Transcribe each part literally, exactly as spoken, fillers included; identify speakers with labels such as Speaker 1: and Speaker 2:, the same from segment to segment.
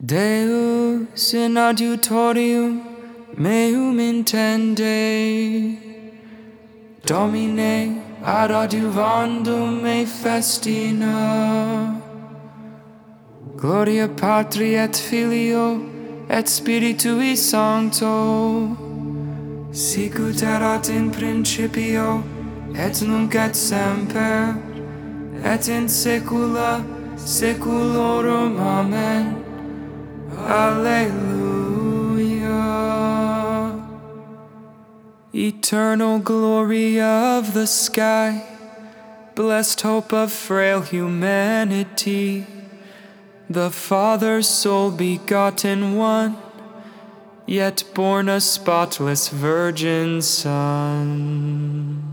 Speaker 1: Deus in adiutorium meum intende, Domine ad adiuvandum me festina. Gloria Patri et Filio et Spiritui Sancto, sicut erat in principio et nunc et semper et in saecula saeculorum. Amen. Alleluia. Eternal glory of the sky, blessed hope of frail humanity, the Father's sole begotten one, yet born a spotless virgin Son.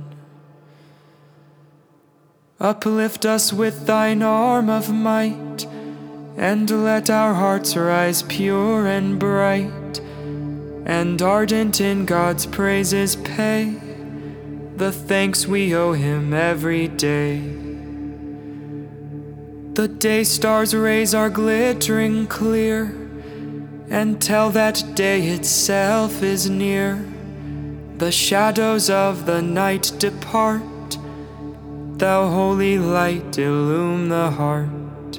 Speaker 1: Uplift us with thine arm of might, and let our hearts rise pure and bright, and ardent in God's praises pay the thanks we owe him every day. The day star's rays are glittering clear, and tell that day itself is near. The shadows of the night depart, thou holy light illume the heart.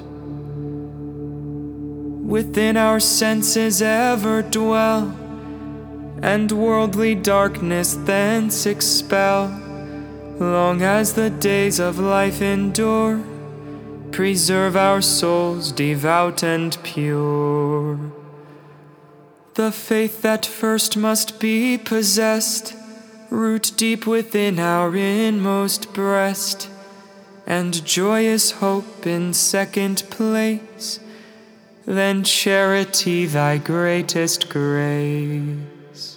Speaker 1: Within our senses ever dwell, and worldly darkness thence expel. Long as the days of life endure, preserve our souls devout and pure. The faith that first must be possessed, root deep within our inmost breast, and joyous hope in second place, then charity thy greatest grace.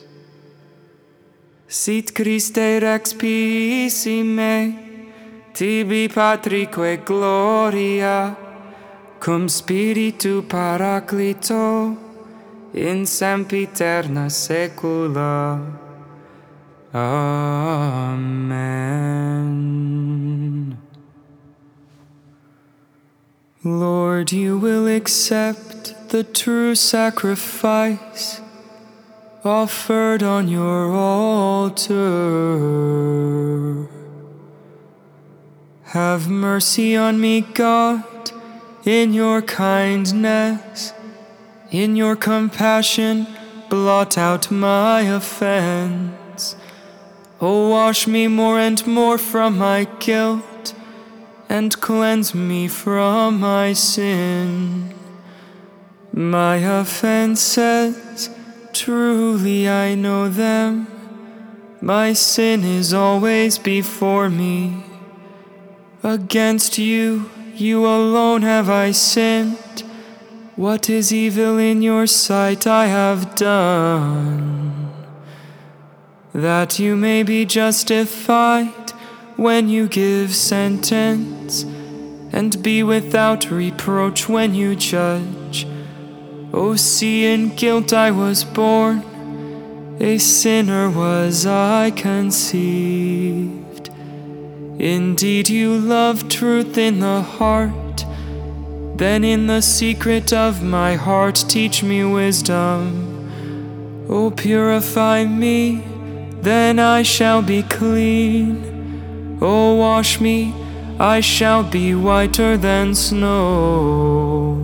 Speaker 1: Sit Christe Rex piissime, tibi Patrique gloria, cum Spiritu Paraclito, in sempiterna saecula. Amen. Lord, you will accept the true sacrifice offered on your altar. Have mercy on me, God, in your kindness. In your compassion, blot out my offense. Oh, wash me more and more from my guilt, and cleanse me from my sin. My offenses, truly I know them. My sin is always before me. Against you, you alone have I sinned. What is evil in your sight I have done, that you may be justified when you give sentence, and be without reproach when you judge. O see, in guilt I was born, a sinner was I conceived. Indeed you love truth in the heart, then in the secret of my heart teach me wisdom. O purify me, then I shall be clean. O wash me, I shall be whiter than snow.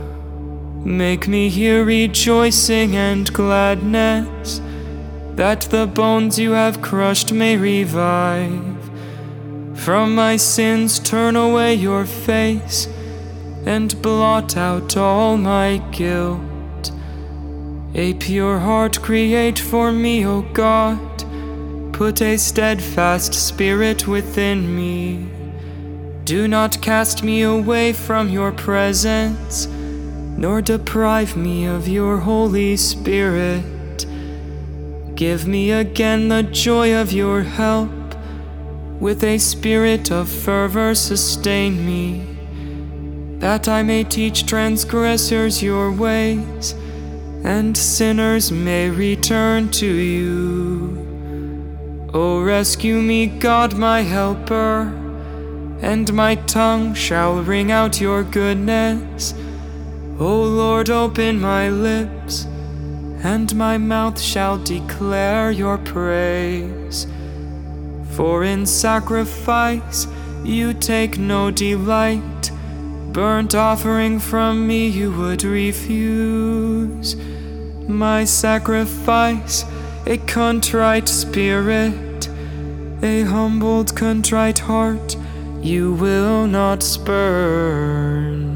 Speaker 1: Make me hear rejoicing and gladness, that the bones you have crushed may revive. From my sins turn away your face, and blot out all my guilt. A pure heart create for me, O God. Put a steadfast spirit within me. Do not cast me away from your presence, nor deprive me of your Holy Spirit. Give me again the joy of your help. With a spirit of fervor sustain me, that I may teach transgressors your ways, and sinners may return to you. O rescue me, God, my helper, and my tongue shall ring out your goodness. O Lord, open my lips, and my mouth shall declare your praise. For in sacrifice you take no delight, burnt offering from me you would refuse. My sacrifice, a contrite spirit, a humbled, contrite heart, you will not spurn.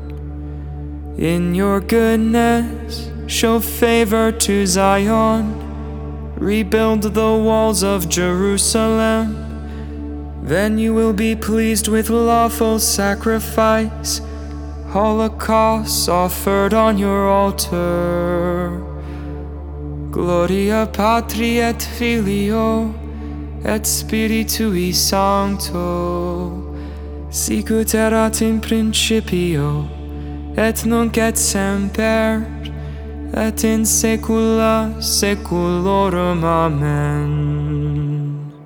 Speaker 1: In your goodness, show favor to Zion, rebuild the walls of Jerusalem. Then you will be pleased with lawful sacrifice, holocausts offered on your altar. Gloria Patri et Filio et Spiritui Sancto, sicut erat in principio, et nunc et semper, et in saecula saeculorum. Amen.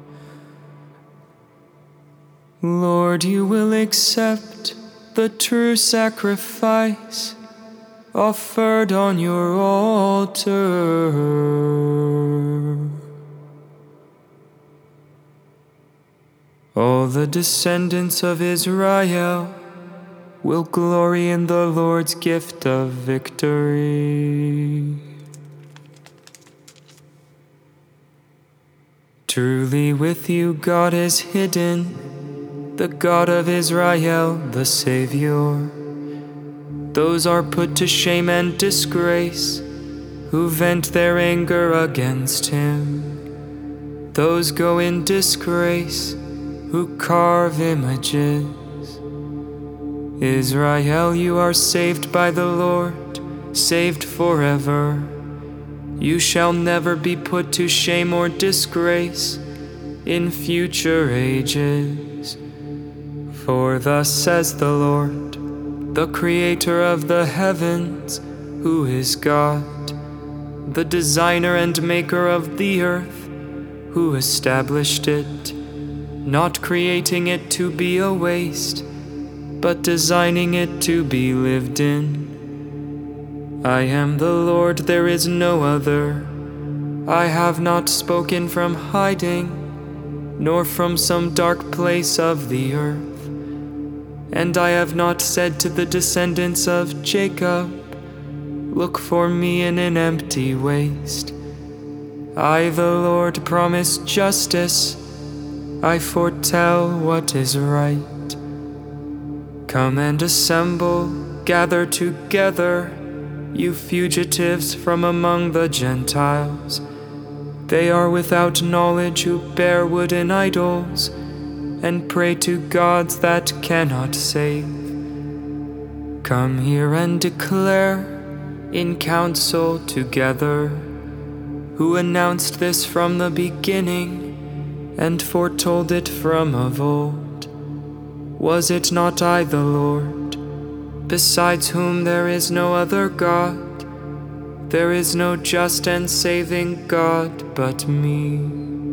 Speaker 1: Lord, you will accept the true sacrifice offered on your altar. All the descendants of Israel will glory in the Lord's gift of victory. Truly with you God is hidden, the God of Israel, the Savior. Those are put to shame and disgrace who vent their anger against him. Those go in disgrace who carve images. Israel, you are saved by the Lord, saved forever. You shall never be put to shame or disgrace in future ages. For thus says the Lord, the Creator of the heavens, who is God, the designer and maker of the earth, who established it, not creating it to be a waste, but designing it to be lived in. I am the Lord, there is no other. I have not spoken from hiding, nor from some dark place of the earth. And I have not said to the descendants of Jacob, look for me in an empty waste. I, the Lord, promise justice. I foretell what is right. Come and assemble, gather together, you fugitives from among the Gentiles. They are without knowledge who bear wooden idols and pray to gods that cannot save. Come here and declare in council together, who announced this from the beginning and foretold it from of old. Was it not I, the Lord, besides whom there is no other God? There is no just and saving God but me.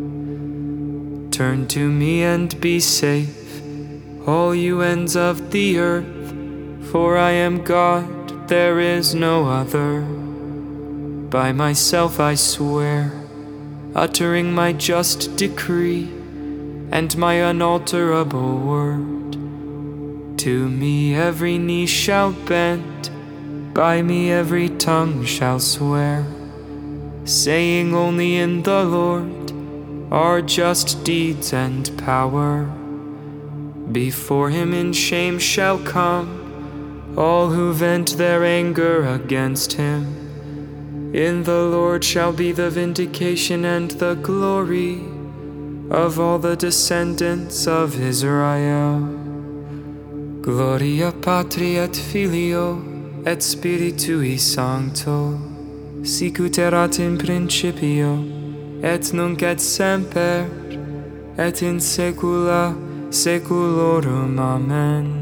Speaker 1: Turn to me and be safe, all you ends of the earth, for I am God, there is no other. By myself I swear, uttering my just decree and my unalterable word. To me every knee shall bend, by me every tongue shall swear, saying only in the Lord are just deeds and power. Before him in shame shall come all who vent their anger against him. In the Lord shall be the vindication and the glory of all the descendants of Israel. Gloria Patri et Filio et Spiritui Sancto, sicut erat in principio, et nunc et semper, et in saecula saeculorum. Amen.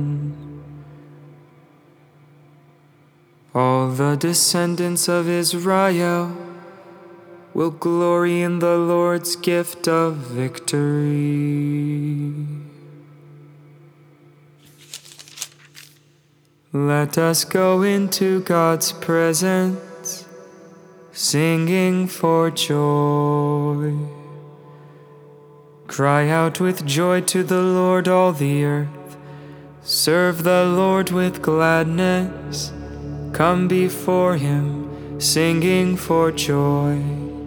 Speaker 1: All the descendants of Israel will glory in the Lord's gift of victory. Let us go into God's presence, singing for joy. Cry out with joy to the Lord, all the earth. Serve the Lord with gladness. Come before Him, singing for joy.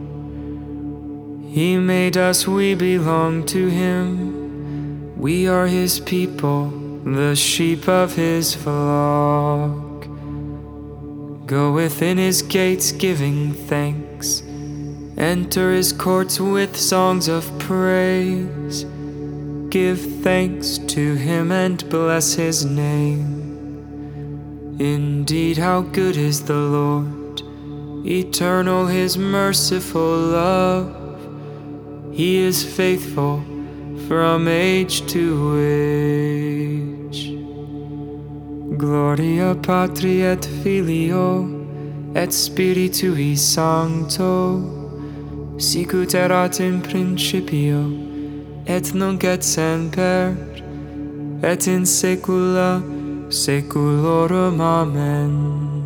Speaker 1: He made us, we belong to Him. We are His people, the sheep of His flock. Go within His gates giving thanks. Enter His courts with songs of praise. Give thanks to Him and bless His name. Indeed, how good is the Lord, eternal His merciful love. He is faithful from age to age. Gloria Patri et Filio et Spiritui Sancto, sicut erat in principio, et nunc et semper, et in saecula saeculorum. Amen.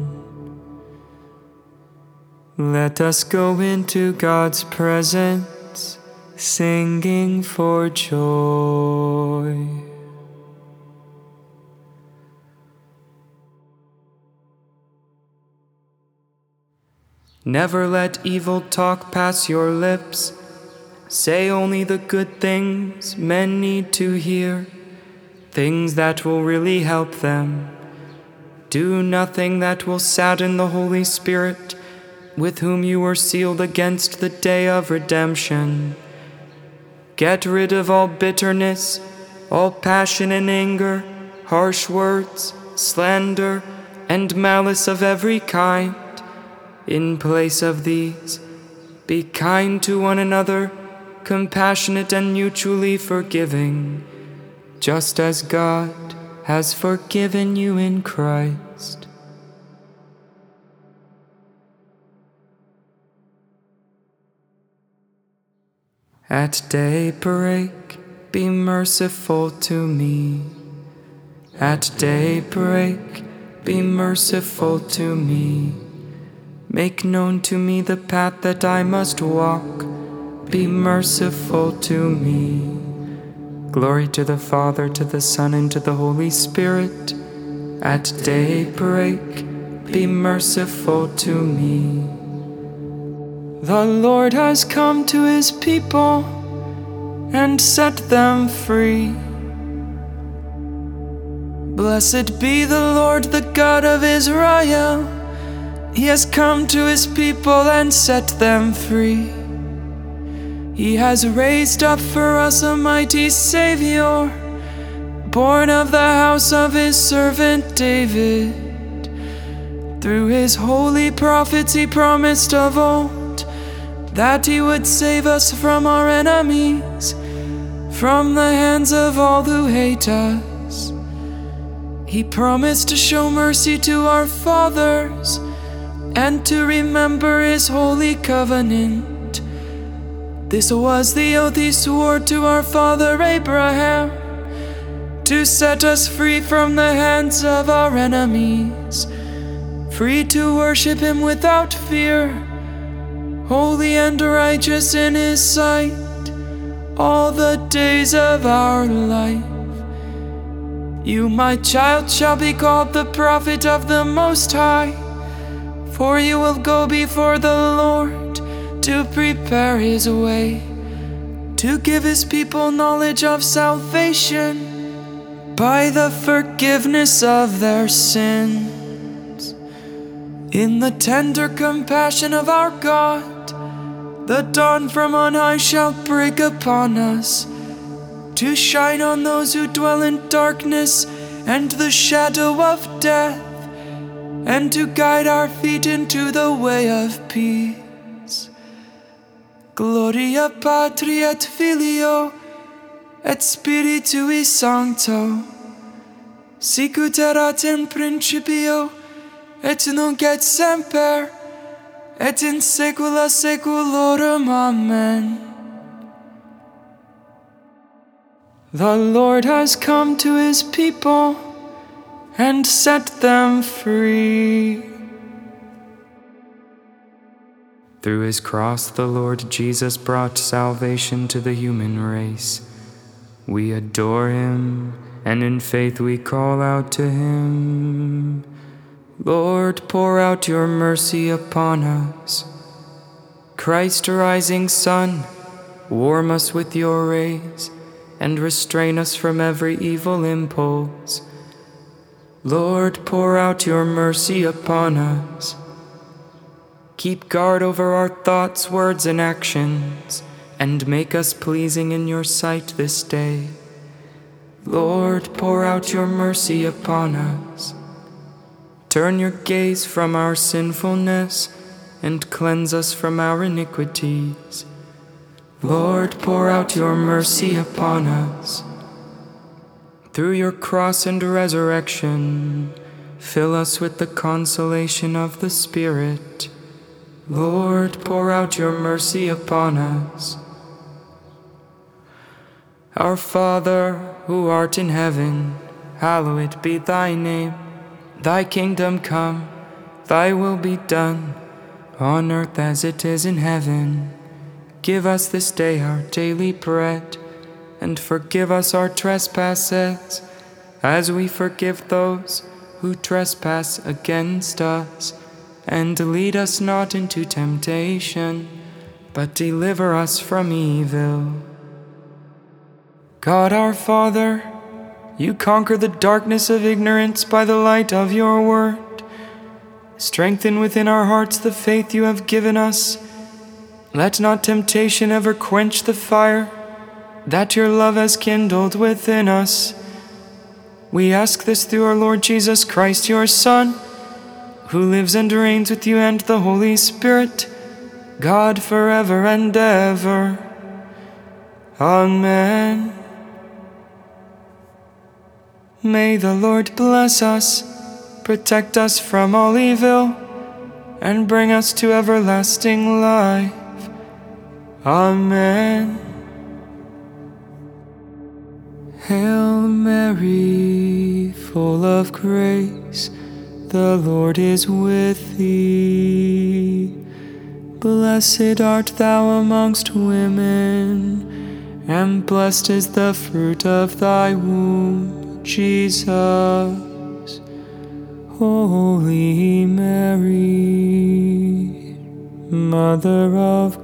Speaker 1: Let us go into God's presence, singing for joy. Never let evil talk pass your lips. Say only the good things men need to hear, things that will really help them. Do nothing that will sadden the Holy Spirit, with whom you were sealed against the day of redemption. Get rid of all bitterness, all passion and anger, harsh words, slander, and malice of every kind. In place of these, be kind to one another, compassionate and mutually forgiving, just as God has forgiven you in Christ. At daybreak, be merciful to me. At daybreak, be merciful to me. Make known to me the path that I must walk. Be merciful to me. Glory to the Father, to the Son, and to the Holy Spirit. At daybreak, be merciful to me. The Lord has come to His people and set them free. Blessed be the Lord, the God of Israel. He has come to His people and set them free. He has raised up for us a mighty Savior, born of the house of His servant David. Through His holy prophets He promised of old that He would save us from our enemies, from the hands of all who hate us. He promised to show mercy to our fathers and to remember His holy covenant. This was the oath He swore to our father Abraham, to set us free from the hands of our enemies, free to worship Him without fear, holy and righteous in His sight, all the days of our life. You, my child, shall be called the prophet of the Most High, for you will go before the Lord to prepare His way, to give His people knowledge of salvation by the forgiveness of their sins. In the tender compassion of our God, the dawn from on high shall break upon us, to shine on those who dwell in darkness and the shadow of death, and to guide our feet into the way of peace. Gloria Patri et Filio et Spiritui Sancto, sicut erat in principio, et nunc et semper, et in saecula saeculorum. Amen. The Lord has come to His people and set them free. Through his cross, the Lord Jesus brought salvation to the human race. We adore him, and in faith we call out to him. Lord, pour out your mercy upon us. Christ, rising sun, warm us with your rays, and restrain us from every evil impulse. Lord, pour out your mercy upon us. Keep guard over our thoughts, words, and actions, and make us pleasing in your sight this day. Lord, pour out your mercy upon us. Turn your gaze from our sinfulness and cleanse us from our iniquities. Lord, pour out your mercy upon us. Through your cross and resurrection, fill us with the consolation of the Spirit. Lord, pour out your mercy upon us. Our Father, who art in heaven, hallowed be thy name. Thy kingdom come, thy will be done, on earth as it is in heaven. Give us this day our daily bread, and forgive us our trespasses, as we forgive those who trespass against us. And lead us not into temptation, but deliver us from evil. God our Father, you conquer the darkness of ignorance by the light of your word. Strengthen within our hearts the faith you have given us. Let not temptation ever quench the fire that your love has kindled within us. We ask this through our Lord Jesus Christ, your Son, who lives and reigns with you and the Holy Spirit, God forever and ever. Amen. May the Lord bless us, protect us from all evil, and bring us to everlasting life. Amen. Hail Mary, full of grace, the Lord is with thee. Blessed art thou amongst women, and blessed is the fruit of thy womb, Jesus. Holy Mary, Mother of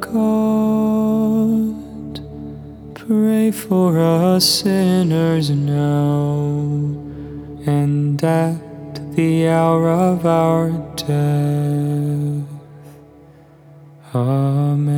Speaker 1: God, pray for us sinners now and at the hour of our death. Amen.